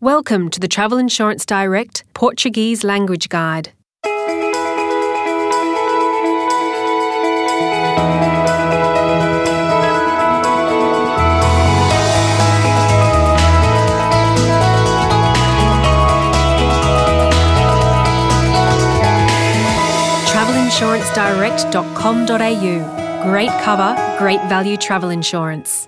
Welcome to the Travel Insurance Direct Portuguese Language Guide. TravelInsuranceDirect.com.au. Great cover, great value travel insurance.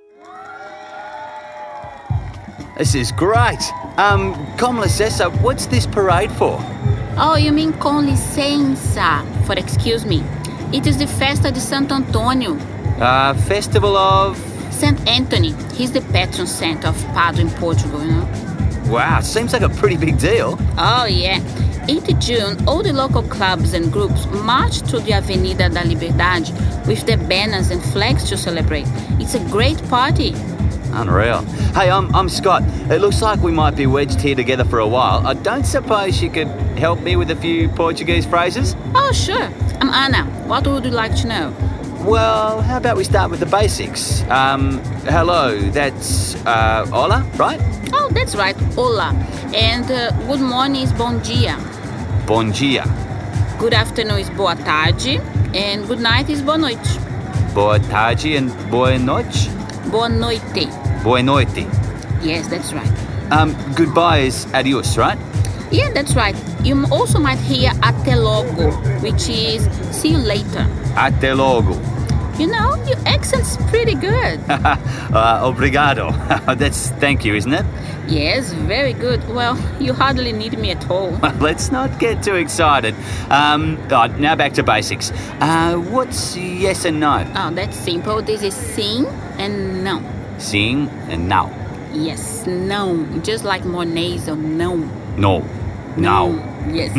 This is great. Com licença, what's this parade for? Oh, you mean com licença, for excuse me. It is the Festa de Santo Antônio. Festival of... Saint Anthony. He's the patron saint of Pado in Portugal, you know. Wow, seems like a pretty big deal. Oh, yeah. 8 June, all the local clubs and groups march through the Avenida da Liberdade with their banners and flags to celebrate. It's a great party. Unreal. Hey, I'm Scott. It looks like we might be wedged here together for a while. I don't suppose you could help me with a few Portuguese phrases? Oh, sure. I'm Ana. What would you like to know? Well, how about we start with the basics? Hello, that's hola, right? Oh, that's right. Hola. And good morning is bom dia. Bom dia. Good afternoon is boa tarde. And good night is boa noite. Boa tarde and boa noite? Boa noite. Boa noite. Yes, that's right. Goodbye is adios, right? Yeah, that's right. You also might hear até logo, which is see you later. Até logo. You know, your accent's pretty good. Obrigado. That's thank you, isn't it? Yes, very good. Well, you hardly need me at all. Let's not get too excited. Now back to basics. What's yes and no? Oh, that's simple. This is sim and não. Sim and não. Yes, não. Just like more nasal, não. No. Não. Yes.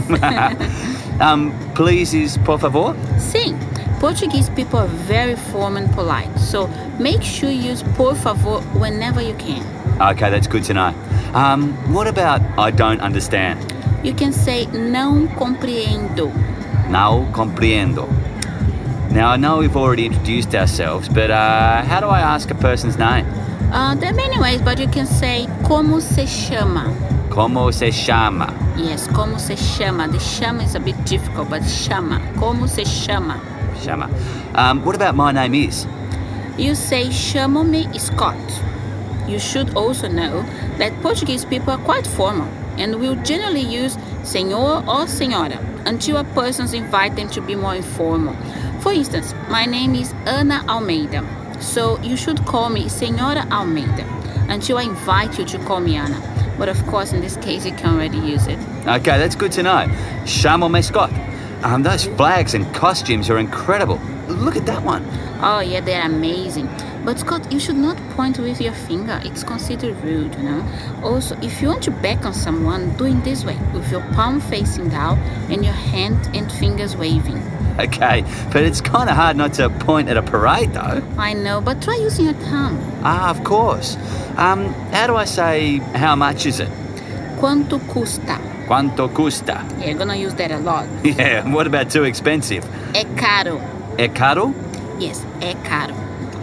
Please is por favor? Sim. Portuguese people are very formal and polite, so make sure you use por favor whenever you can. Okay, that's good to know. What about I don't understand? You can say não compreendo. Não compreendo. Now, I know we've already introduced ourselves, but how do I ask a person's name? There are many ways, but you can say como se chama. Como se chama? Yes, como se chama. The chama is a bit difficult, but chama. Como se chama? Chama. What about my name is? You say chamo-me Scott. You should also know that Portuguese people are quite formal and will generally use senhor or senhora until a person invites them to be more informal. For instance, my name is Ana Almeida, so you should call me Senhora Almeida until I invite you to call me Ana. But of course, in this case, you can already use it. Okay, that's good to know. Chamo-me Scott. Those flags and costumes are incredible. Look at that one. Oh, yeah, they're amazing. But Scott, you should not point with your finger. It's considered rude, you know. Also, if you want to beckon someone, do it this way, with your palm facing down and your hand and fingers waving. Okay, but it's kind of hard not to point at a parade, though. I know, but try using your tongue. Of course. How do I say, how much is it? Quanto custa? Quanto custa? Yeah, you're gonna use that a lot. Yeah, what about too expensive? É caro. É caro? Yes, é caro.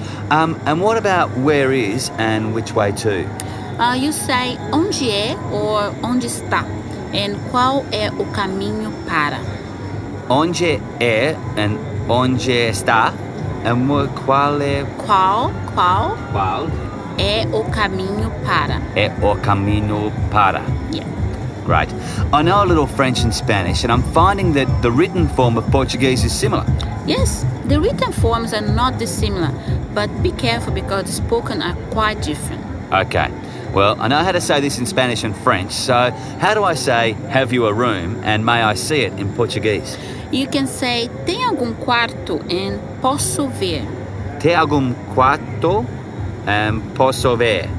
And what about where is and which way to? You say onde é or onde está, and qual é o caminho para. Onde é and onde está, and qual é... Qual Qual é o caminho para. é o caminho para. Yeah. Great. I know a little French and Spanish, and I'm finding that the written form of Portuguese is similar. Yes, the written forms are not dissimilar, but be careful because the spoken are quite different. Okay. Well, I know how to say this in Spanish and French, so how do I say, have you a room, and may I see it in Portuguese? You can say, tem algum quarto and posso ver. Tem algum quarto and posso ver?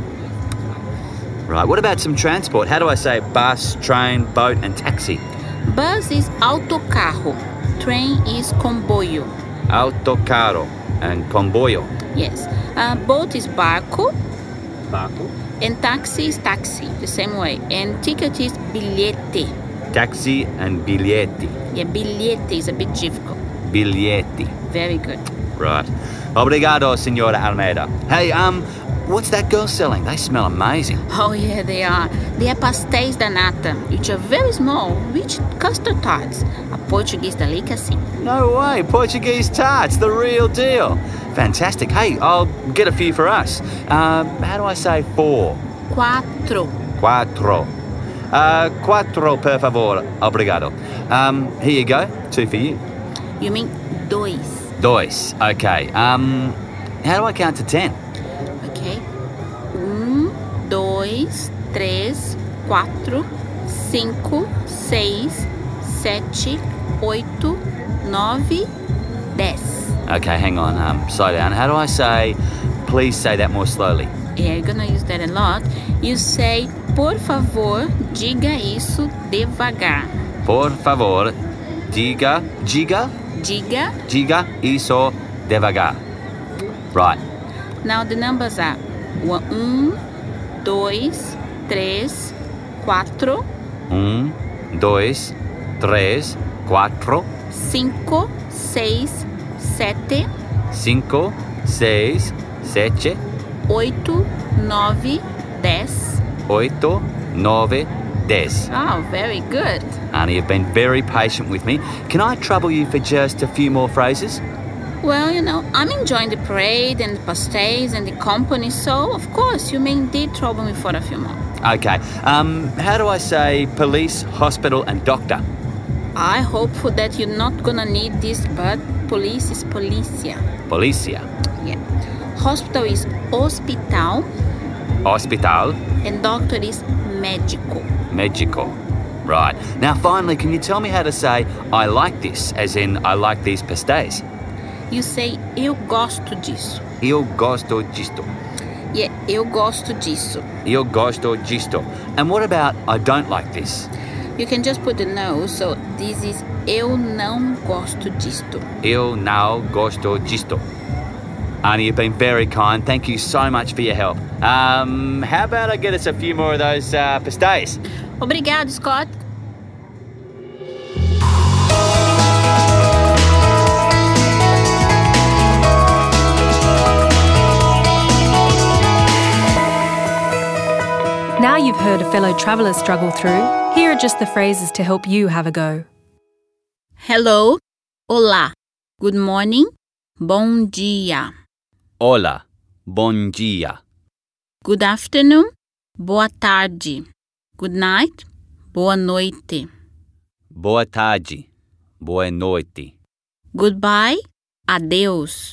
Right, what about some transport? How do I say bus, train, boat and taxi? Bus is autocarro. Train is comboio. Autocarro and comboio. Yes. Boat is barco. Barco. And taxi is taxi, the same way. And ticket is bilhete. Taxi and bilhete. Yeah, bilhete is a bit difficult. Bilhete. Very good. Right. Obrigado, Senhora Almeida. Hey, what's that girl selling? They smell amazing. Oh, yeah, they are. They are pastéis da nata, which are very small, rich custard tarts, a Portuguese delicacy. No way, Portuguese tarts, the real deal. Fantastic. Hey, I'll get a few for us. How do I say 4? Quatro. Quattro. Quattro, per favor. Obrigado. Here you go. 2 for you. You mean dois. Dois. Okay. How do I count to 10? Okay. 1, 2, 3, 4, 5, 6, 7, 8, 9, 10. Okay, hang on. Slow down. How do I say, please say that more slowly? Yeah, you're gonna use that a lot. You say, por favor, diga isso devagar. Por favor, diga isso devagar. Right. Now the numbers are 1, 2, 3, 4, 1, 2, 3, 4, 5, 6, 7, 5, 6, 7, 8, 9, 10. 8, 9, 10. Oh, very good. Annie, you've been very patient with me. Can I trouble you for just a few more phrases? Well, I'm enjoying the parade and the pastéis and the company, so of course you may indeed trouble me for a few more. Okay. How do I say police, hospital and doctor? I hope that you're not gonna need this, but police is policia. Policia. Yeah. Hospital is hospital. Hospital. And doctor is médico. Médico. Right. Now, finally, can you tell me how to say I like this, as in I like these pastéis? You say eu gosto disso. Eu gosto disto. Yeah, eu gosto disso. Eu gosto disto. And what about I don't like this? You can just put the no, so this is eu não gosto disto. Eu não gosto disto. Arnie, you've been very kind. Thank you so much for your help. How about I get us a few more of those pastéis? Obrigado, Scott. Now you've heard a fellow traveller struggle through, here are just the phrases to help you have a go. Hello, olá, good morning, bom dia. Hola, bom dia. Good afternoon, boa tarde. Good night, boa noite. Boa tarde, boa noite. Goodbye, adeus.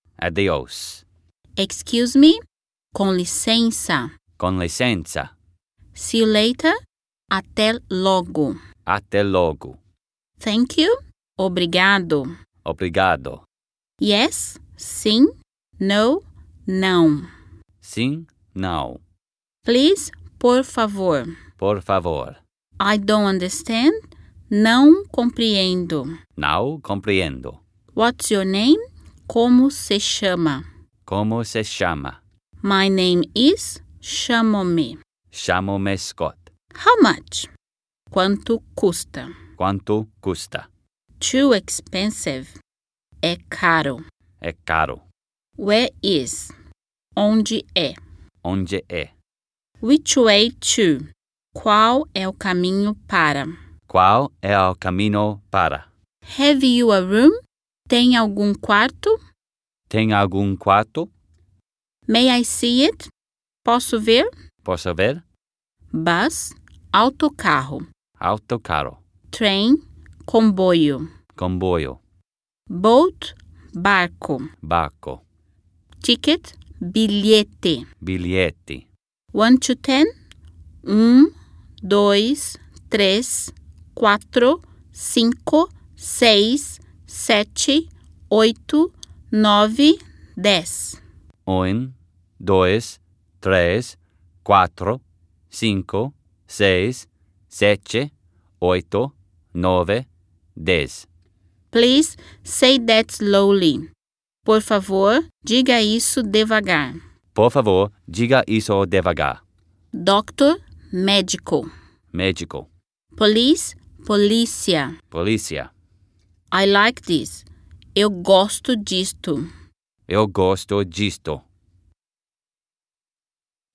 Adeus. Excuse me, com licença. Com licença. See you later, até logo. Até logo. Thank you, obrigado. Obrigado. Yes, sim, no, não. Sim, não. Please, por favor. Por favor. I don't understand. Não compreendo. Não compreendo. What's your name? Como se chama? Como se chama? My name is. Chamo-me. Chamo-me Scott. How much? Quanto custa? Quanto custa? Too expensive. É caro. É caro. Where is? Onde é? Onde é? Which way to? Qual é o caminho para? Qual é o caminho para? Have you a room? Tem algum quarto? Tem algum quarto? May I see it? Posso ver? Posso ver? Bus, autocarro. Autocarro. Train, comboio. Comboio. Boat, barco. Barco. Ticket, bilhete. Bilhete. 1 to 10? 1, 2, 3, 4, 5, 6, 7, 8, 9, 10. 1, 2, 3, 4, 5, 6, 7, 8, 9, 10. Please say that slowly. Por favor, diga isso devagar. Por favor, diga isso devagar. Doctor, médico. Médico. Police, polícia. Polícia. I like this. Eu gosto disto. Eu gosto disto.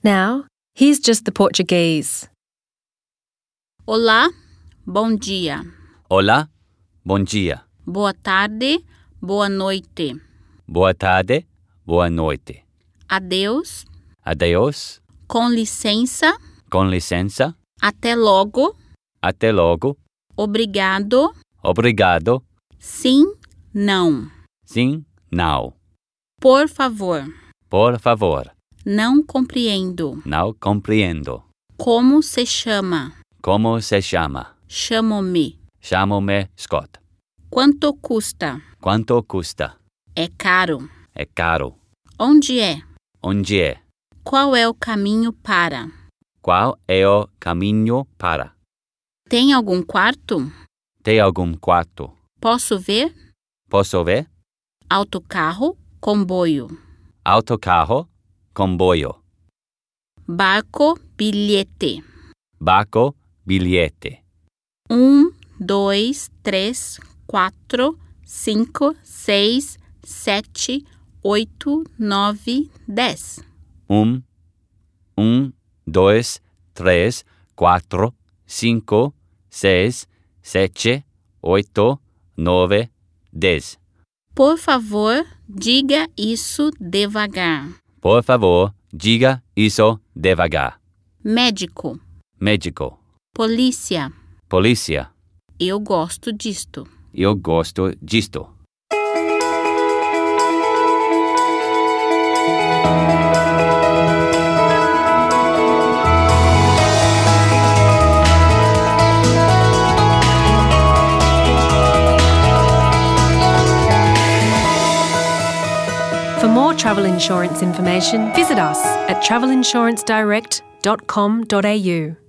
Now, here's just the Portuguese. Olá, bom dia. Olá, bom dia. Boa tarde, boa noite. Boa tarde, boa noite. Adeus, Adeus, com licença, com licença, até logo, até logo, obrigado, obrigado, sim, não. sim, não. Por favor, Por favor, não compreendo. não compreendo. Como se chama? Como se chama? Chamo-me. Chamo-me Scott. Quanto custa? Quanto custa? É caro. É caro. Onde é? Onde é? Qual é o caminho para? Qual é o caminho para? Tem algum quarto? Tem algum quarto? Posso ver? Posso ver? Autocarro, comboio. Autocarro, comboio. Barco, bilhete. Barco, bilhete. 1, 2, 3, 4, 5, 6, 7, 8, 9, 10. 1, 2, 3, 4, 5, 6, 7, 8, 9, 10. Por favor, diga isso devagar. Por favor, diga isso devagar. Médico, Médico. polícia. Polícia. Eu gosto disto. Eu gosto disto. For more travel insurance information, visit us at travelinsurancedirect.com.au.